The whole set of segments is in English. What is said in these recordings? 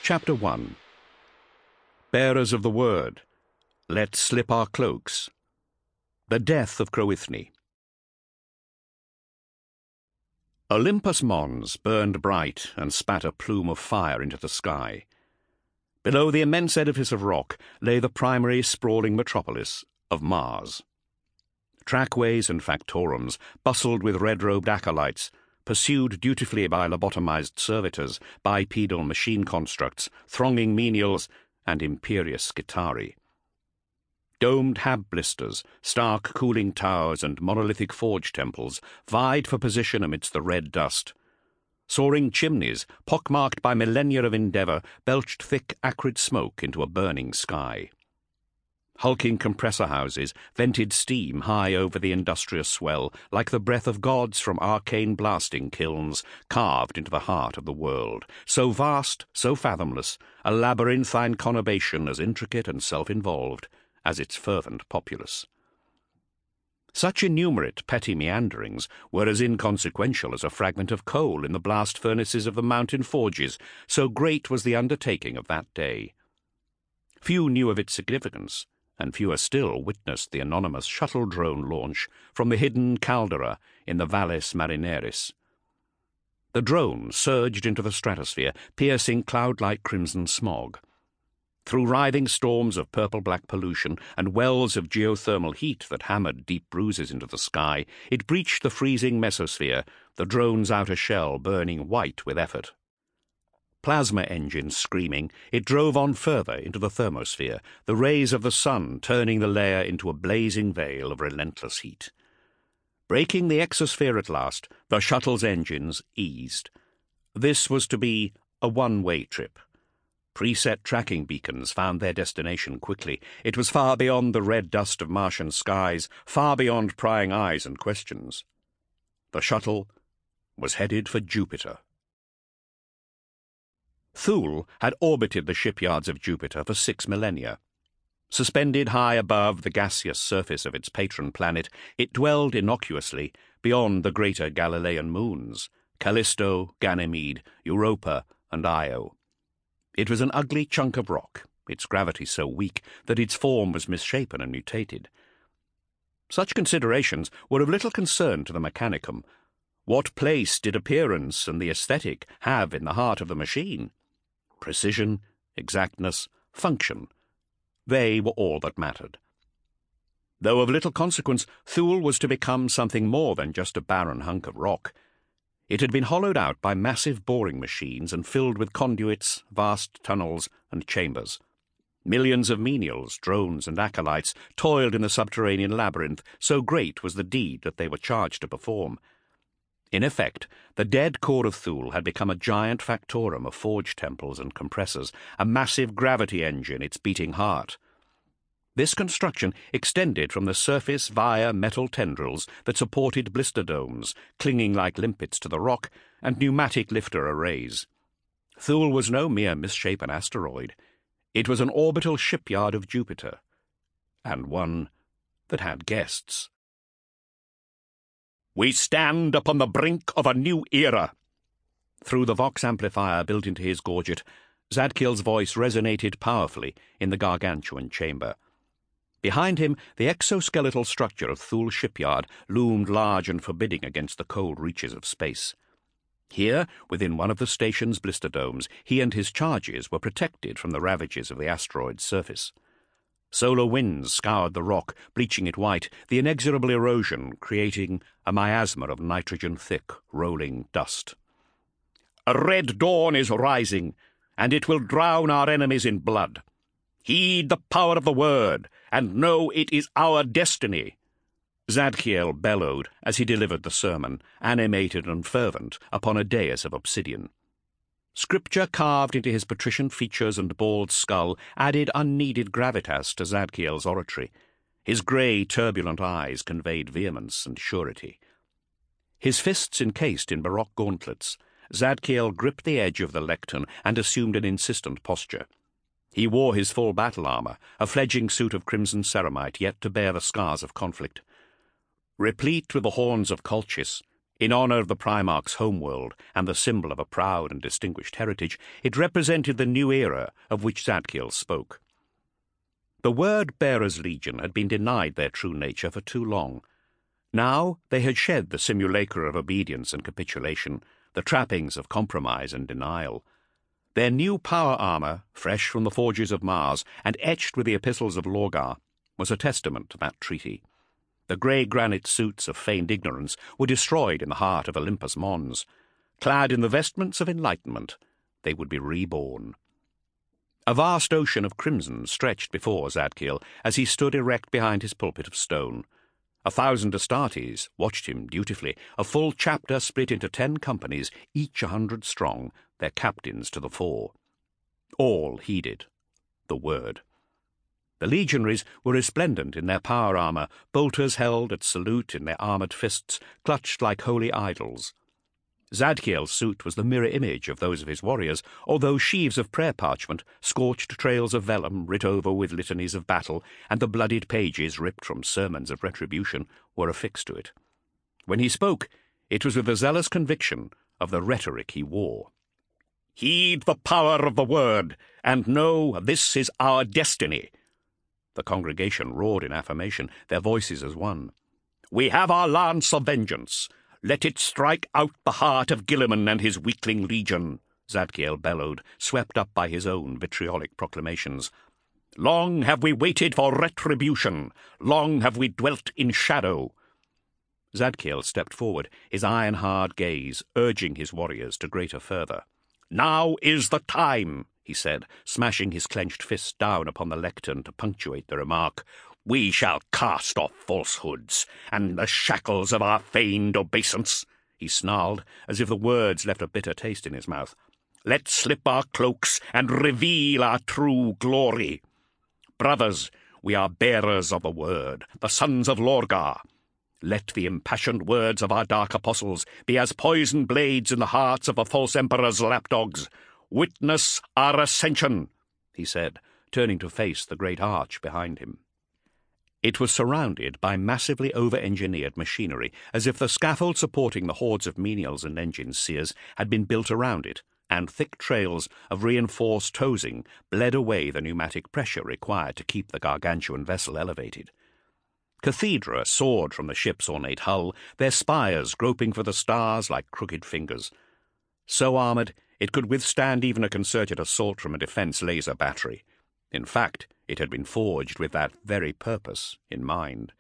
Chapter 1. Bearers of the Word, let's slip our cloaks. The death of Croithne. Olympus Mons burned bright and spat a plume of fire into the sky. Below the immense edifice of rock lay the primary sprawling metropolis of Mars. Trackways and factorums bustled with red-robed acolytes, pursued dutifully by lobotomized servitors, bipedal machine constructs, thronging menials, and imperious Skitarii. Domed hab blisters, stark cooling towers, and monolithic forge temples vied for position amidst the red dust. Soaring chimneys, pockmarked by millennia of endeavor, belched thick, acrid smoke into a burning sky. Hulking compressor houses vented steam high over the industrious swell, like the breath of gods from arcane blasting kilns carved into the heart of the world, so vast, so fathomless, a labyrinthine conurbation as intricate and self-involved as its fervent populace. Such innumerate petty meanderings were as inconsequential as a fragment of coal in the blast furnaces of the mountain forges, so great was the undertaking of that day. Few knew of its significance, and fewer still witnessed the anonymous shuttle drone launch from the hidden caldera in the Valles Marineris. The drone surged into the stratosphere, piercing cloud-like crimson smog. Through writhing storms of purple-black pollution and wells of geothermal heat that hammered deep bruises into the sky, it breached the freezing mesosphere, the drone's outer shell burning white with effort. Plasma engines screaming, it drove on further into the thermosphere, the rays of the sun turning the layer into a blazing veil of relentless heat. Breaking the exosphere at last, the shuttle's engines eased. This was to be a one-way trip. Preset tracking beacons found their destination quickly. It was far beyond the red dust of Martian skies, far beyond prying eyes and questions. The shuttle was headed for Jupiter. Thule had orbited the shipyards of Jupiter for 6 millennia. Suspended high above the gaseous surface of its patron planet, it dwelled innocuously beyond the greater Galilean moons, Callisto, Ganymede, Europa, and Io. It was an ugly chunk of rock, its gravity so weak that its form was misshapen and mutated. Such considerations were of little concern to the Mechanicum. What place did appearance and the aesthetic have in the heart of the machine? Precision, exactness, function. They were all that mattered. Though of little consequence, Thule was to become something more than just a barren hunk of rock. It had been hollowed out by massive boring machines and filled with conduits, vast tunnels, and chambers. Millions of menials, drones, and acolytes toiled in the subterranean labyrinth, so great was the deed that they were charged to perform. In effect, the dead core of Thule had become a giant factorum of forge temples and compressors, a massive gravity engine, its beating heart. This construction extended from the surface via metal tendrils that supported blister domes, clinging like limpets to the rock, and pneumatic lifter arrays. Thule was no mere misshapen asteroid. It was an orbital shipyard of Jupiter, and one that had guests. "We stand upon the brink of a new era." Through the Vox amplifier built into his gorget, Zadkiel's voice resonated powerfully in the gargantuan chamber. Behind him, the exoskeletal structure of Thule shipyard loomed large and forbidding against the cold reaches of space. Here, within one of the station's blister domes, he and his charges were protected from the ravages of the asteroid's surface. Solar winds scoured the rock, bleaching it white, the inexorable erosion creating a miasma of nitrogen-thick, rolling dust. "A red dawn is rising, and it will drown our enemies in blood. Heed the power of the word, and know it is our destiny," Zadkiel bellowed as he delivered the sermon, animated and fervent, upon a dais of obsidian. Scripture carved into his patrician features and bald skull added unneeded gravitas to Zadkiel's oratory. His grey, turbulent eyes conveyed vehemence and surety. His fists encased in baroque gauntlets, Zadkiel gripped the edge of the lectern and assumed an insistent posture. He wore his full battle armor, a fledging suit of crimson ceramite yet to bear the scars of conflict. Replete with the horns of Colchis, In honour of the Primarch's homeworld and the symbol of a proud and distinguished heritage, it represented the new era of which Zadkiel spoke. The Word-Bearers' Legion had been denied their true nature for too long. Now they had shed the simulacra of obedience and capitulation, the trappings of compromise and denial. Their new power armour, fresh from the forges of Mars and etched with the epistles of Lorgar, was a testament to that treaty. The grey granite suits of feigned ignorance were destroyed in the heart of Olympus Mons. Clad in the vestments of enlightenment, they would be reborn. A vast ocean of crimson stretched before Zadkiel as he stood erect behind his pulpit of stone. 1,000 Astartes watched him dutifully, a full chapter split into 10 companies, each 100 strong, their captains to the fore. All heeded the word. The legionaries were resplendent in their power armour, bolters held at salute in their armoured fists, clutched like holy idols. Zadkiel's suit was the mirror image of those of his warriors, although sheaves of prayer parchment, scorched trails of vellum writ over with litanies of battle, and the bloodied pages ripped from sermons of retribution were affixed to it. When he spoke, it was with the zealous conviction of the rhetoric he wore. "Heed the power of the word, and know this is our destiny." The congregation roared in affirmation, their voices as one. "We have our lance of vengeance. Let it strike out the heart of Guilliman and his weakling legion," Zadkiel bellowed, swept up by his own vitriolic proclamations. "Long have we waited for retribution. Long have we dwelt in shadow." Zadkiel stepped forward, his iron-hard gaze urging his warriors to greater fervour. "Now is the time," he said, smashing his clenched fist down upon the lectern to punctuate the remark. "We shall cast off falsehoods and the shackles of our feigned obeisance," he snarled, as if the words left a bitter taste in his mouth. "Let's slip our cloaks and reveal our true glory. Brothers, we are bearers of the word, the sons of Lorgar. Let the impassioned words of our dark apostles be as poisoned blades in the hearts of the false emperor's lapdogs. Witness our ascension," he said, turning to face the great arch behind him. It was surrounded by massively over-engineered machinery, as if the scaffold supporting the hordes of menials and engine seers had been built around it, and thick trails of reinforced hosing bled away the pneumatic pressure required to keep the gargantuan vessel elevated. Cathedra soared from the ship's ornate hull, their spires groping for the stars like crooked fingers. So armoured, it could withstand even a concerted assault from a defence laser battery. In fact, it had been forged with that very purpose in mind.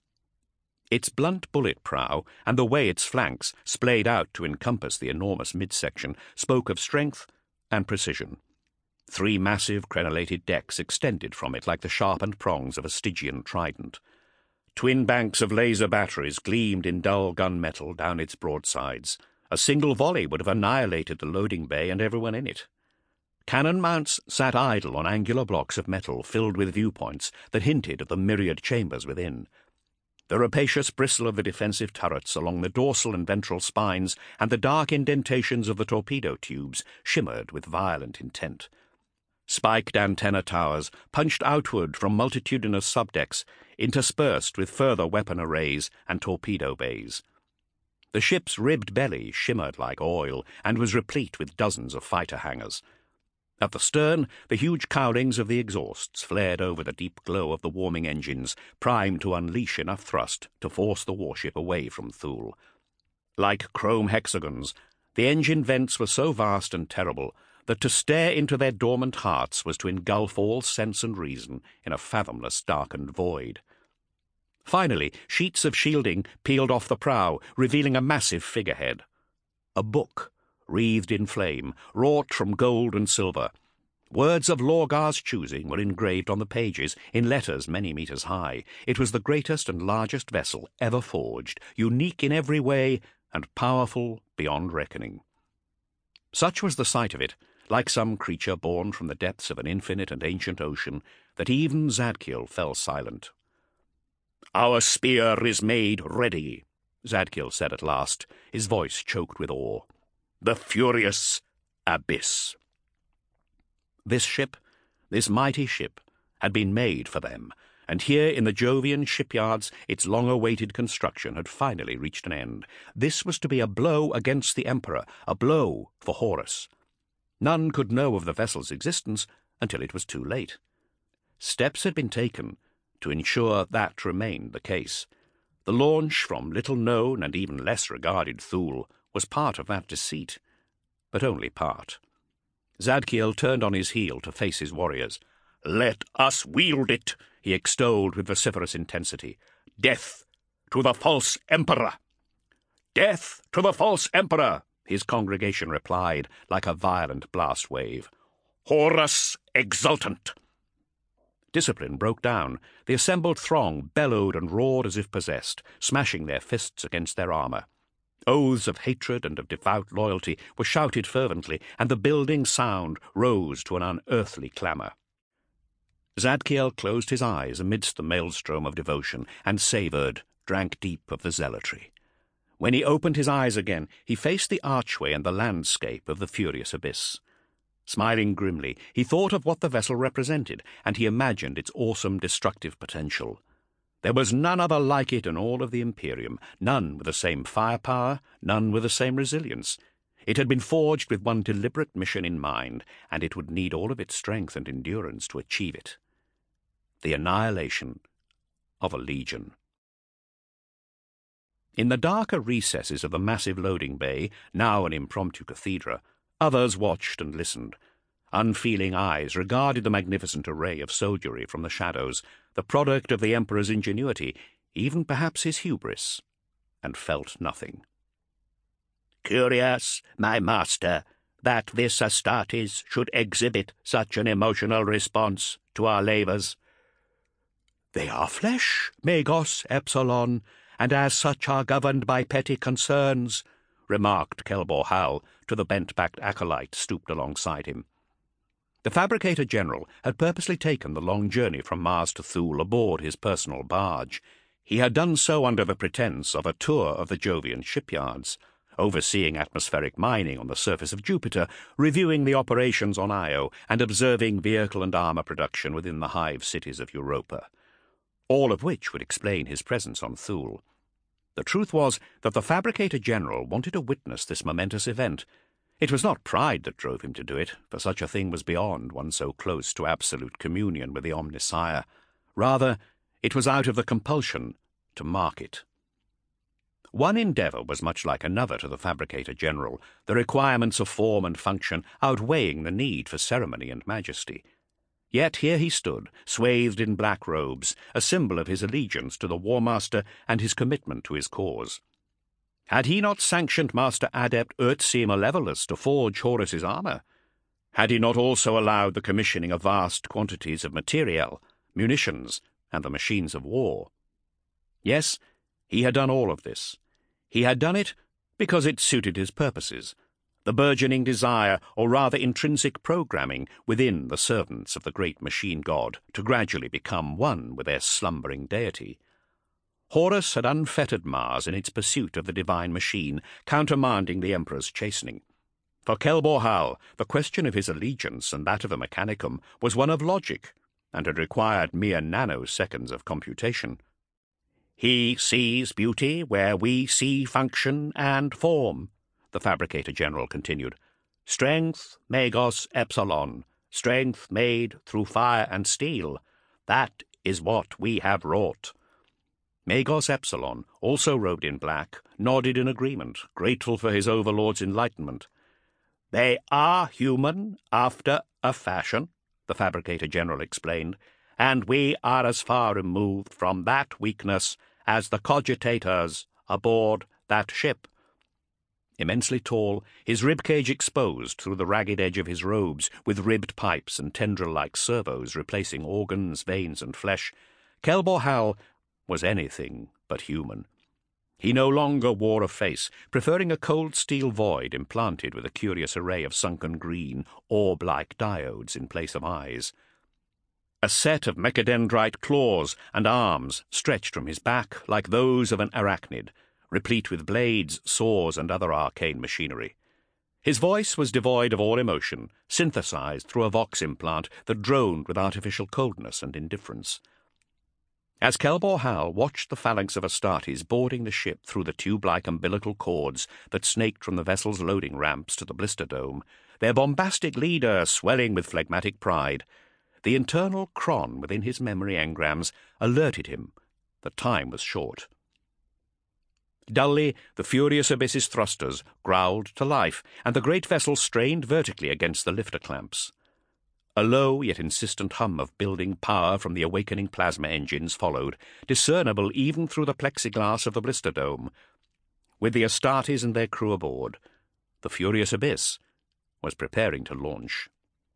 Its blunt bullet prow and the way its flanks, splayed out to encompass the enormous midsection, spoke of strength and precision. 3 massive crenellated decks extended from it like the sharpened prongs of a Stygian trident. Twin banks of laser batteries gleamed in dull gunmetal down its broadsides. A single volley would have annihilated the loading bay and everyone in it. Cannon mounts sat idle on angular blocks of metal filled with viewpoints that hinted of the myriad chambers within. The rapacious bristle of the defensive turrets along the dorsal and ventral spines and the dark indentations of the torpedo tubes shimmered with violent intent. Spiked antenna towers punched outward from multitudinous subdecks, interspersed with further weapon arrays and torpedo bays. The ship's ribbed belly shimmered like oil and was replete with dozens of fighter hangars. At the stern, the huge cowlings of the exhausts flared over the deep glow of the warming engines, primed to unleash enough thrust to force the warship away from Thule. Like chrome hexagons, the engine vents were so vast and terrible that to stare into their dormant hearts was to engulf all sense and reason in a fathomless darkened void. Finally, sheets of shielding peeled off the prow, revealing a massive figurehead. A book, wreathed in flame, wrought from gold and silver. Words of Lorgar's choosing were engraved on the pages in letters many meters high. It was the greatest and largest vessel ever forged, unique in every way and powerful beyond reckoning. Such was the sight of it, like some creature born from the depths of an infinite and ancient ocean, that even Zadkiel fell silent. "Our spear is made ready," Zadkiel said at last, his voice choked with awe. "The furious abyss." This ship, this mighty ship, had been made for them, and here in the Jovian shipyards its long-awaited construction had finally reached an end. This was to be a blow against the Emperor, a blow for Horus. None could know of the vessel's existence until it was too late. Steps had been taken to ensure that remained the case. The launch from little-known and even less regarded Thule was part of that deceit, but only part. Zadkiel turned on his heel to face his warriors. "Let us wield it," he extolled with vociferous intensity. "Death to the false emperor!" "Death to the false emperor!" his congregation replied like a violent blast wave. "Horus exultant!" Discipline broke down. The assembled throng bellowed and roared as if possessed, smashing their fists against their armor. Oaths of hatred and of devout loyalty were shouted fervently, and the building sound rose to an unearthly clamor. Zadkiel closed his eyes amidst the maelstrom of devotion, and savored, drank deep of the zealotry. When he opened his eyes again, he faced the archway and the landscape of the furious abyss. Smiling grimly, he thought of what the vessel represented, and he imagined its awesome destructive potential. There was none other like it in all of the Imperium, none with the same firepower, none with the same resilience. It had been forged with one deliberate mission in mind, and it would need all of its strength and endurance to achieve it. The annihilation of a legion. In the darker recesses of the massive loading bay, now an impromptu cathedra, others watched and listened. Unfeeling eyes regarded the magnificent array of soldiery from the shadows, the product of the Emperor's ingenuity, even perhaps his hubris, and felt nothing. "Curious, my master, that this Astartes should exhibit such an emotional response to our labors." "They are flesh, Magos Epsilon, and as such are governed by petty concerns," remarked Kelbor Hal to the bent-backed acolyte stooped alongside him. The Fabricator General had purposely taken the long journey from Mars to Thule aboard his personal barge. He had done so under the pretense of a tour of the Jovian shipyards, overseeing atmospheric mining on the surface of Jupiter, reviewing the operations on Io, and observing vehicle and armor production within the hive cities of Europa. All of which would explain his presence on Thule. The truth was that the Fabricator General wanted to witness this momentous event. It was not pride that drove him to do it, for such a thing was beyond one so close to absolute communion with the Omnissiah. Rather, it was out of the compulsion to mark it. One endeavor was much like another to the Fabricator General, the requirements of form and function outweighing the need for ceremony and majesty. Yet here he stood, swathed in black robes, a symbol of his allegiance to the War Master and his commitment to his cause. Had he not sanctioned Master Adept Urtzi Malevolus to forge Horus's armor? Had he not also allowed the commissioning of vast quantities of materiel, munitions, and the machines of war? Yes, he had done all of this. He had done it because it suited his purposes, the burgeoning desire, or rather intrinsic programming, within the servants of the great machine god to gradually become one with their slumbering deity. Horus had unfettered Mars in its pursuit of the divine machine, countermanding the Emperor's chastening. For Kelbor Hal, the question of his allegiance and that of the Mechanicum was one of logic, and had required mere nanoseconds of computation. "He sees beauty where we see function and form," the Fabricator General continued. "Strength, Magos Epsilon, strength made through fire and steel. That is what we have wrought." Magos Epsilon, also robed in black, nodded in agreement, grateful for his overlord's enlightenment. "They are human after a fashion," the Fabricator General explained, "and we are as far removed from that weakness as the cogitators aboard that ship." Immensely tall, his ribcage exposed through the ragged edge of his robes, with ribbed pipes and tendril-like servos replacing organs, veins, and flesh, Kelbor Hal was anything but human. He no longer wore a face, preferring a cold steel void implanted with a curious array of sunken green, orb-like diodes in place of eyes. A set of mechadendrite claws and arms stretched from his back like those of an arachnid, replete with blades, saws, and other arcane machinery. His voice was devoid of all emotion, synthesized through a vox implant that droned with artificial coldness and indifference. As Kelbor Hal watched the phalanx of Astartes boarding the ship through the tube-like umbilical cords that snaked from the vessel's loading ramps to the blister dome, their bombastic leader swelling with phlegmatic pride, the internal cron within his memory engrams alerted him that time was short. Dully, the furious Abyss's thrusters growled to life, and the great vessel strained vertically against the lifter clamps. A low yet insistent hum of building power from the awakening plasma engines followed, discernible even through the plexiglass of the blister dome. With the Astartes and their crew aboard, the furious Abyss was preparing to launch.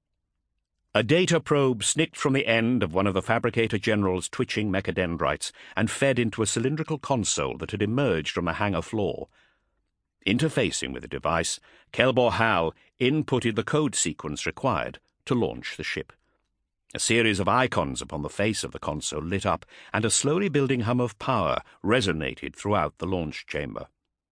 A data probe snicked from the end of one of the Fabricator General's twitching mechadendrites and fed into a cylindrical console that had emerged from the hangar floor. Interfacing with the device, Kelbor Hal inputted the code sequence required to launch the ship. A series of icons upon the face of the console lit up, and a slowly building hum of power resonated throughout the launch chamber.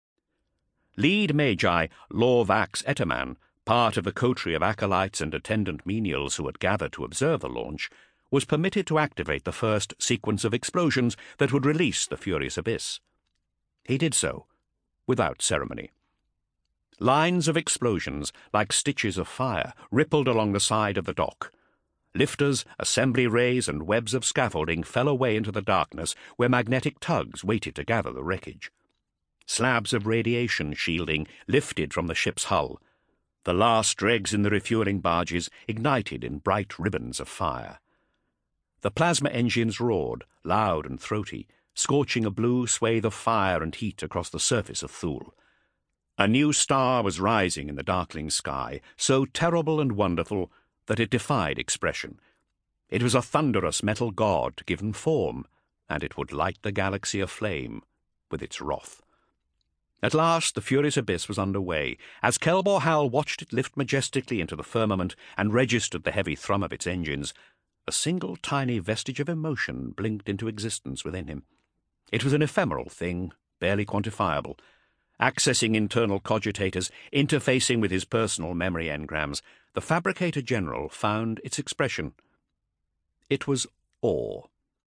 Lead Magi Lorvax Etaman, part of the coterie of acolytes and attendant menials who had gathered to observe the launch, was permitted to activate the first sequence of explosions that would release the furious Abyss. He did so without ceremony. Lines of explosions, like stitches of fire, rippled along the side of the dock. Lifters, assembly rays, and webs of scaffolding fell away into the darkness where magnetic tugs waited to gather the wreckage. Slabs of radiation shielding lifted from the ship's hull. The last dregs in the refueling barges ignited in bright ribbons of fire. The plasma engines roared, loud and throaty, scorching a blue swathe of fire and heat across the surface of Thule. A new star was rising in the darkling sky, so terrible and wonderful that it defied expression. It was a thunderous metal god given form, and it would light the galaxy aflame with its wrath. At last the furious Abyss was under way. As Kelbor Hal watched it lift majestically into the firmament and registered the heavy thrum of its engines, a single tiny vestige of emotion blinked into existence within him. It was an ephemeral thing, barely quantifiable. Accessing internal cogitators, interfacing with his personal memory engrams, the Fabricator General found its expression. It was awe.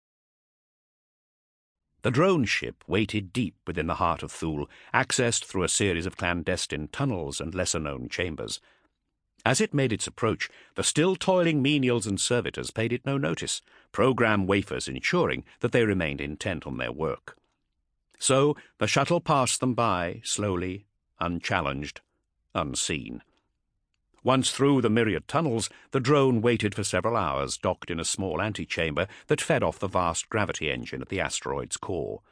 The drone ship waited deep within the heart of Thule, accessed through a series of clandestine tunnels and lesser-known chambers. As it made its approach, the still toiling menials and servitors paid it no notice, program wafers ensuring that they remained intent on their work. So the shuttle passed them by, slowly, unchallenged, unseen. Once through the myriad tunnels, the drone waited for several hours, docked in a small antechamber that fed off the vast gravity engine at the asteroid's core.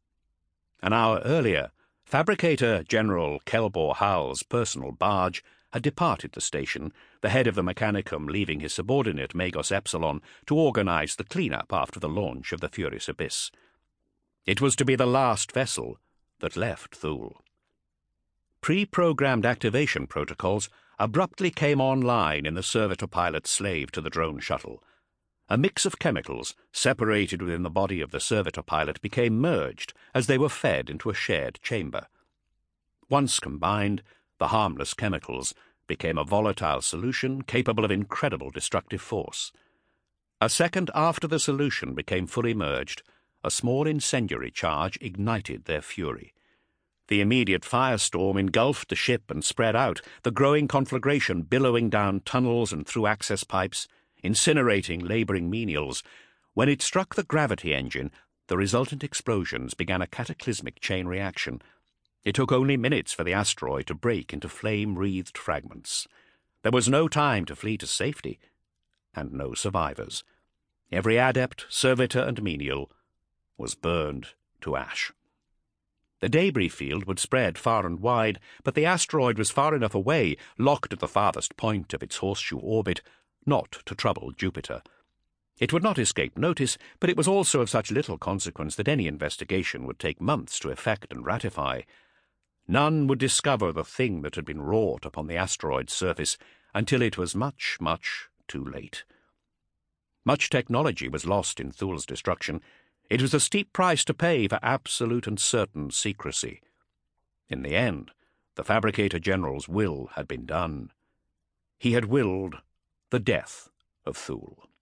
An hour earlier, Fabricator General Kelbor Hal's personal barge had departed the station, the head of the Mechanicum leaving his subordinate Magos Epsilon to organize the clean-up after the launch of the Furious Abyss. It was to be the last vessel that left Thule. Pre-programmed activation protocols abruptly came online in the servitor pilot slave to the drone shuttle. A mix of chemicals, separated within the body of the servitor pilot, became merged as they were fed into a shared chamber. Once combined, the harmless chemicals became a volatile solution capable of incredible destructive force. A second after the solution became fully merged, a small incendiary charge ignited their fury. The immediate firestorm engulfed the ship and spread out, the growing conflagration billowing down tunnels and through access pipes, incinerating labouring menials. When it struck the gravity engine, the resultant explosions began a cataclysmic chain reaction. It took only minutes for the asteroid to break into flame-wreathed fragments. There was no time to flee to safety, and no survivors. Every adept, servitor, and menial was burned to ash. The debris field would spread far and wide, but the asteroid was far enough away, locked at the farthest point of its horseshoe orbit, not to trouble Jupiter. It would not escape notice, but it was also of such little consequence that any investigation would take months to effect and ratify. None would discover the thing that had been wrought upon the asteroid's surface until it was much, much too late. Much technology was lost in Thule's destruction. It was a steep price to pay for absolute and certain secrecy. In the end, the Fabricator General's will had been done. He had willed the death of Thule.